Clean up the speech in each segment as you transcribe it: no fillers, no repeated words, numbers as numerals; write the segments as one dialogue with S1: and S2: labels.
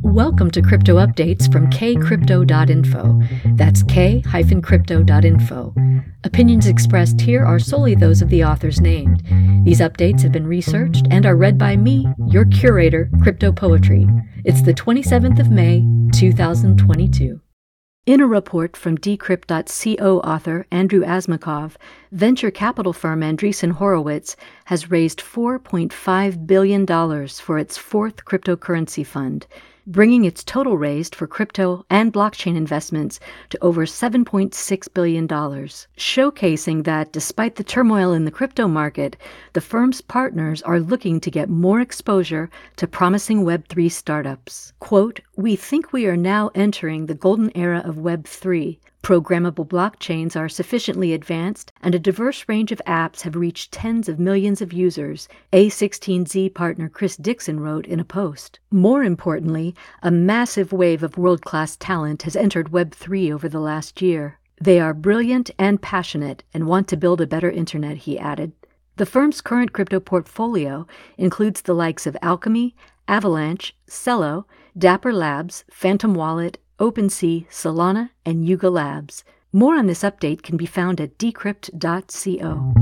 S1: Welcome to Crypto Updates from kcrypto.info. That's k-crypto.info. Opinions expressed here are solely those of the authors named. These updates have been researched and are read by me, your curator, Crypto Poetry. It's the 27th of May, 2022. In a report from Decrypt.co author Andrew Asmakov, venture capital firm Andreessen Horowitz has raised $4.5 billion for its fourth cryptocurrency fund, bringing its total raised for crypto and blockchain investments to over $7.6 billion, showcasing that despite the turmoil in the crypto market, the firm's partners are looking to get more exposure to promising Web3 startups. Quote, "We think we are now entering the golden era of Web3. Programmable blockchains are sufficiently advanced, and a diverse range of apps have reached tens of millions of users," A16Z partner Chris Dixon wrote in a post. More importantly, a massive wave of world-class talent has entered Web3 over the last year. "They are brilliant and passionate and want to build a better internet," he added. The firm's current crypto portfolio includes the likes of Alchemy, Avalanche, Celo, Dapper Labs, Phantom Wallet, OpenSea, Solana, and Yuga Labs. More on this update can be found at decrypt.co.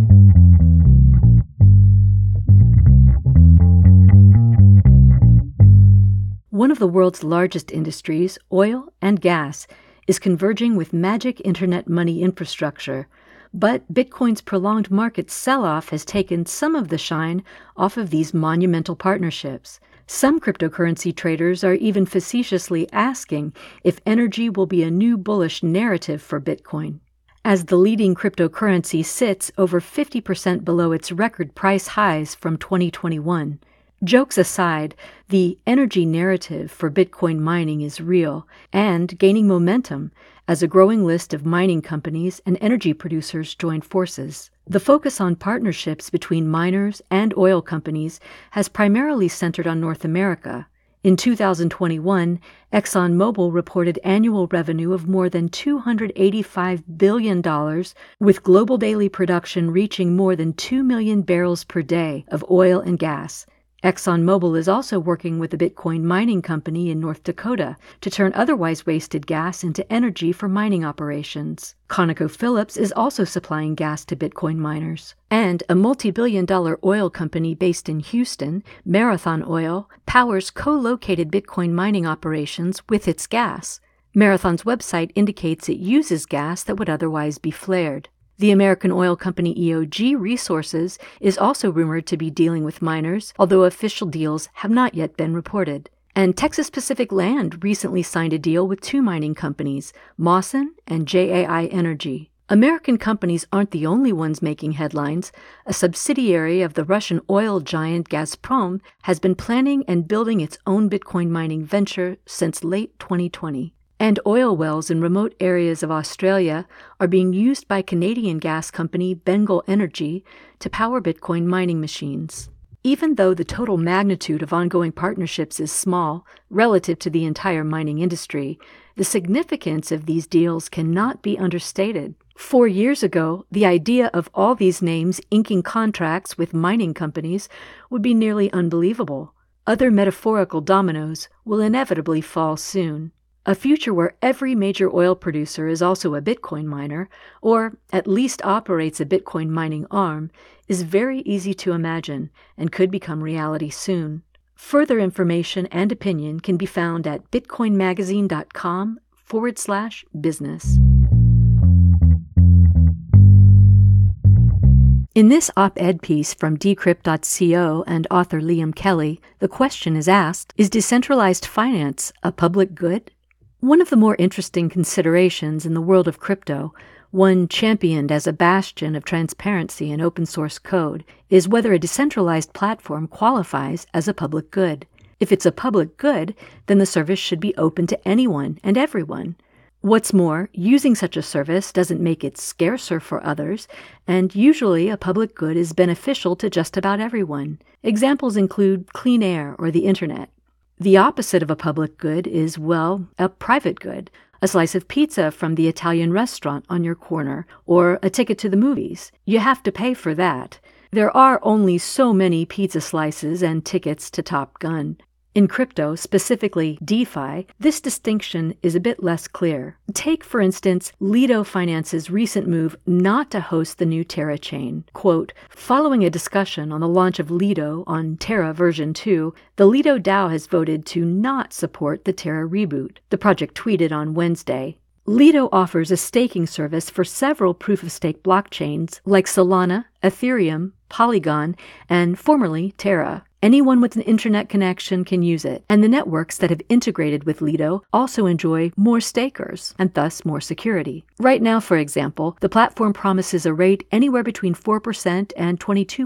S1: One of the world's largest industries, oil and gas, is converging with magic internet money infrastructure. But Bitcoin's prolonged market sell-off has taken some of the shine off of these monumental partnerships. Some cryptocurrency traders are even facetiously asking if energy will be a new bullish narrative for Bitcoin. As the leading cryptocurrency sits over 50% below its record price highs from 2021. Jokes aside, the energy narrative for Bitcoin mining is real and gaining momentum as a growing list of mining companies and energy producers join forces. The focus on partnerships between miners and oil companies has primarily centered on North America. In 2021, ExxonMobil reported annual revenue of more than $285 billion, with global daily production reaching more than 2 million barrels per day of oil and gas. ExxonMobil is also working with a Bitcoin mining company in North Dakota to turn otherwise wasted gas into energy for mining operations. ConocoPhillips is also supplying gas to Bitcoin miners. And a multi-billion-dollar oil company based in Houston, Marathon Oil, powers co-located Bitcoin mining operations with its gas. Marathon's website indicates it uses gas that would otherwise be flared. The American oil company EOG Resources is also rumored to be dealing with miners, although official deals have not yet been reported. And Texas Pacific Land recently signed a deal with two mining companies, Mawson and JAI Energy. American companies aren't the only ones making headlines. A subsidiary of the Russian oil giant Gazprom has been planning and building its own Bitcoin mining venture since late 2020. And oil wells in remote areas of Australia are being used by Canadian gas company Bengal Energy to power Bitcoin mining machines. Even though the total magnitude of ongoing partnerships is small relative to the entire mining industry, the significance of these deals cannot be understated. 4 years ago, the idea of all these names inking contracts with mining companies would be nearly unbelievable. Other metaphorical dominoes will inevitably fall soon. A future where every major oil producer is also a Bitcoin miner, or at least operates a Bitcoin mining arm, is very easy to imagine and could become reality soon. Further information and opinion can be found at bitcoinmagazine.com/business. In this op-ed piece from Decrypt.co and author Liam Kelly, the question is asked, is decentralized finance a public good? One of the more interesting considerations in the world of crypto, one championed as a bastion of transparency and open source code, is whether a decentralized platform qualifies as a public good. If it's a public good, then the service should be open to anyone and everyone. What's more, using such a service doesn't make it scarcer for others, and usually a public good is beneficial to just about everyone. Examples include clean air or the internet. The opposite of a public good is, well, a private good, a slice of pizza from the Italian restaurant on your corner, or a ticket to the movies. You have to pay for that. There are only so many pizza slices and tickets to Top Gun. In crypto, specifically DeFi, this distinction is a bit less clear. Take, for instance, Lido Finance's recent move not to host the new Terra chain. Quote, following a discussion on the launch of Lido on Terra version 2, the Lido DAO has voted to not support the Terra reboot, the project tweeted on Wednesday. Lido offers a staking service for several proof-of-stake blockchains like Solana, Ethereum, Polygon, and formerly Terra. Anyone with an internet connection can use it, and the networks that have integrated with Lido also enjoy more stakers, and thus more security. Right now, for example, the platform promises a rate anywhere between 4% and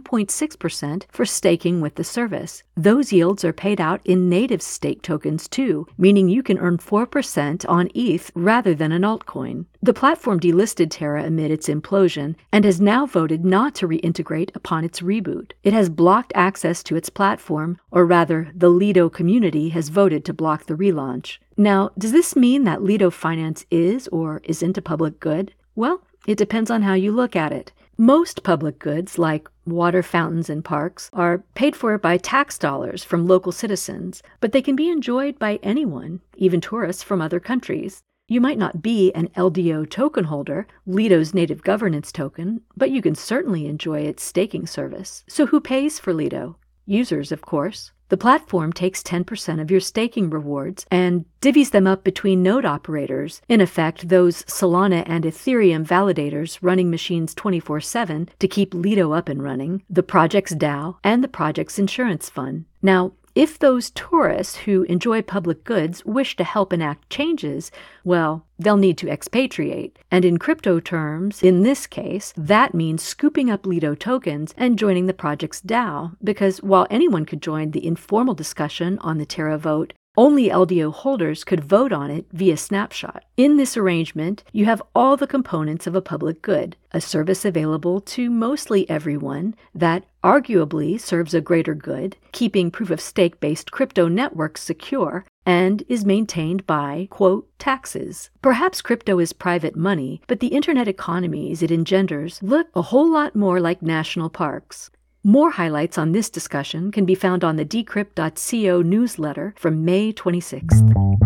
S1: 22.6% for staking with the service. Those yields are paid out in native stake tokens too, meaning you can earn 4% on ETH rather than an altcoin. The platform delisted Terra amid its implosion and has now voted not to reintegrate upon its reboot. It has blocked access to its platform, or rather, the Lido community has voted to block the relaunch. Now, does this mean that Lido Finance is or isn't a public good? Well, it depends on how you look at it. Most public goods, like water fountains and parks, are paid for by tax dollars from local citizens, but they can be enjoyed by anyone, even tourists from other countries. You might not be an LDO token holder, Lido's native governance token, but you can certainly enjoy its staking service. So who pays for Lido? Users, of course. The platform takes 10% of your staking rewards and divvies them up between node operators, in effect those Solana and Ethereum validators running machines 24/7 to keep Lido up and running, the project's DAO, and the project's insurance fund. Now, if those tourists who enjoy public goods wish to help enact changes, well, they'll need to expatriate. And in crypto terms, in this case, that means scooping up Lido tokens and joining the project's DAO, because while anyone could join the informal discussion on the Terra vote, only LDO holders could vote on it via snapshot. In this arrangement, you have all the components of a public good, a service available to mostly everyone that arguably serves a greater good, keeping proof-of-stake-based crypto networks secure, and is maintained by, quote, taxes. Perhaps crypto is private money, but the internet economies it engenders look a whole lot more like national parks. More highlights on this discussion can be found on the Decrypt.co newsletter from May 26th.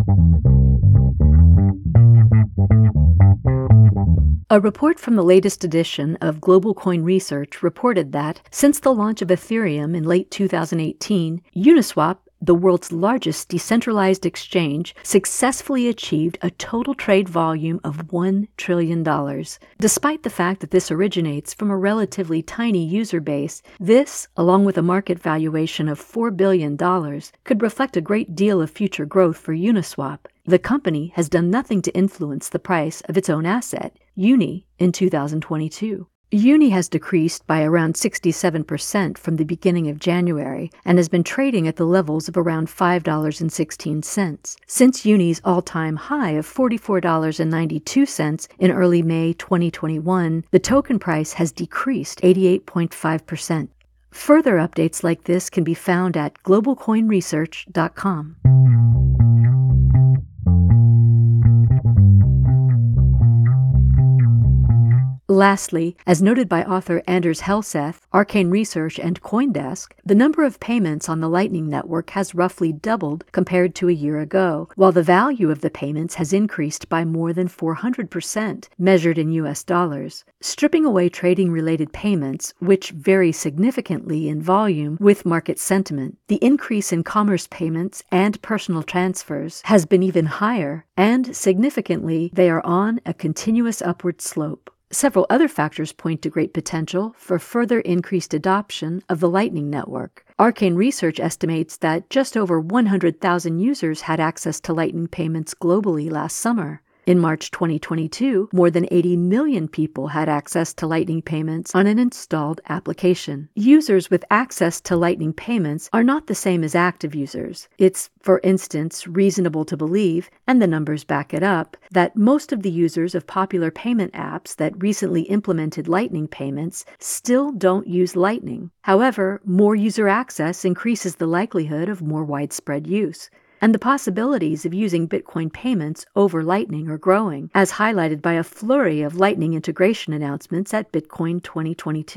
S1: A report from the latest edition of Global Coin Research reported that, since the launch of Ethereum in late 2018, Uniswap, the world's largest decentralized exchange, successfully achieved a total trade volume of $1 trillion. Despite the fact that this originates from a relatively tiny user base, this, along with a market valuation of $4 billion, could reflect a great deal of future growth for Uniswap. The company has done nothing to influence the price of its own asset, Uni, in 2022. Uni has decreased by around 67% from the beginning of January and has been trading at the levels of around $5.16. Since Uni's all-time high of $44.92 in early May 2021, the token price has decreased 88.5%. Further updates like this can be found at globalcoinresearch.com. Lastly, as noted by author Anders Helseth, Arcane Research, and CoinDesk, the number of payments on the Lightning Network has roughly doubled compared to a year ago, while the value of the payments has increased by more than 400%, measured in US dollars. Stripping away trading-related payments, which vary significantly in volume with market sentiment, the increase in commerce payments and personal transfers has been even higher, and significantly, they are on a continuous upward slope. Several other factors point to great potential for further increased adoption of the Lightning Network. Arcane Research estimates that just over 100,000 users had access to Lightning payments globally last summer. In March 2022, more than 80 million people had access to Lightning payments on an installed application. Users with access to Lightning payments are not the same as active users. It's, for instance, reasonable to believe, and the numbers back it up, that most of the users of popular payment apps that recently implemented Lightning payments still don't use Lightning. However, more user access increases the likelihood of more widespread use. And the possibilities of using Bitcoin payments over Lightning are growing, as highlighted by a flurry of Lightning integration announcements at Bitcoin 2022.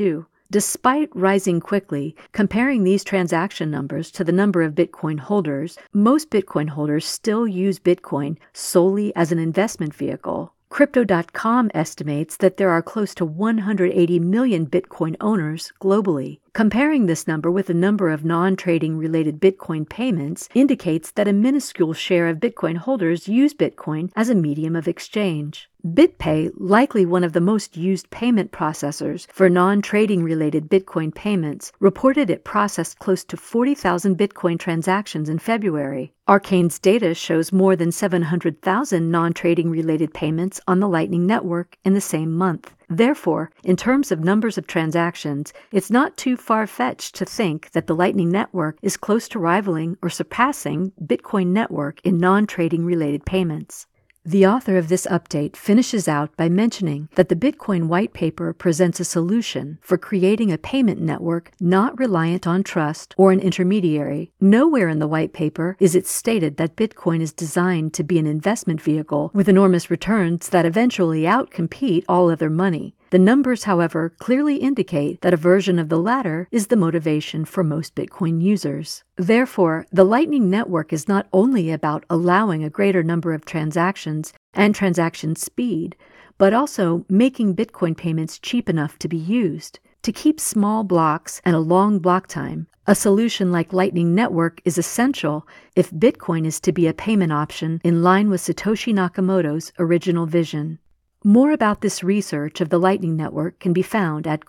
S1: Despite rising quickly, comparing these transaction numbers to the number of Bitcoin holders, most Bitcoin holders still use Bitcoin solely as an investment vehicle. Crypto.com estimates that there are close to 180 million Bitcoin owners globally. Comparing this number with the number of non-trading related Bitcoin payments indicates that a minuscule share of Bitcoin holders use Bitcoin as a medium of exchange. BitPay, likely one of the most used payment processors for non-trading related Bitcoin payments, reported it processed close to 40,000 Bitcoin transactions in February. Arcane's data shows more than 700,000 non-trading related payments on the Lightning Network in the same month. Therefore, in terms of numbers of transactions, it's not too far-fetched to think that the Lightning Network is close to rivaling or surpassing Bitcoin Network in non-trading related payments. The author of this update finishes out by mentioning that the Bitcoin white paper presents a solution for creating a payment network not reliant on trust or an intermediary. Nowhere in the white paper is it stated that Bitcoin is designed to be an investment vehicle with enormous returns that eventually outcompete all other money. The numbers, however, clearly indicate that a version of the latter is the motivation for most Bitcoin users. Therefore, the Lightning Network is not only about allowing a greater number of transactions and transaction speed, but also making Bitcoin payments cheap enough to be used. To keep small blocks and a long block time, a solution like Lightning Network is essential if Bitcoin is to be a payment option in line with Satoshi Nakamoto's original vision. More about this research of the Lightning Network can be found at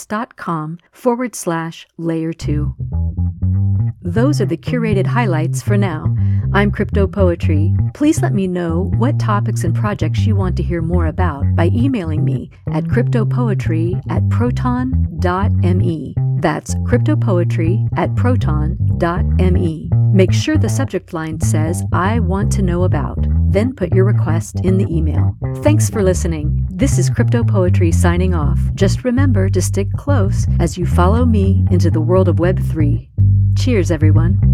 S1: Coindesk.com/layer2. Those are the curated highlights for now. I'm Crypto Poetry. Please let me know what topics and projects you want to hear more about by emailing me at cryptopoetry@proton.me. That's cryptopoetry@proton.me. Make sure the subject line says, "I want to know about." Then put your request in the email. Thanks for listening. This is Crypto Poetry signing off. Just remember to stick close as you follow me into the world of Web3. Cheers, everyone.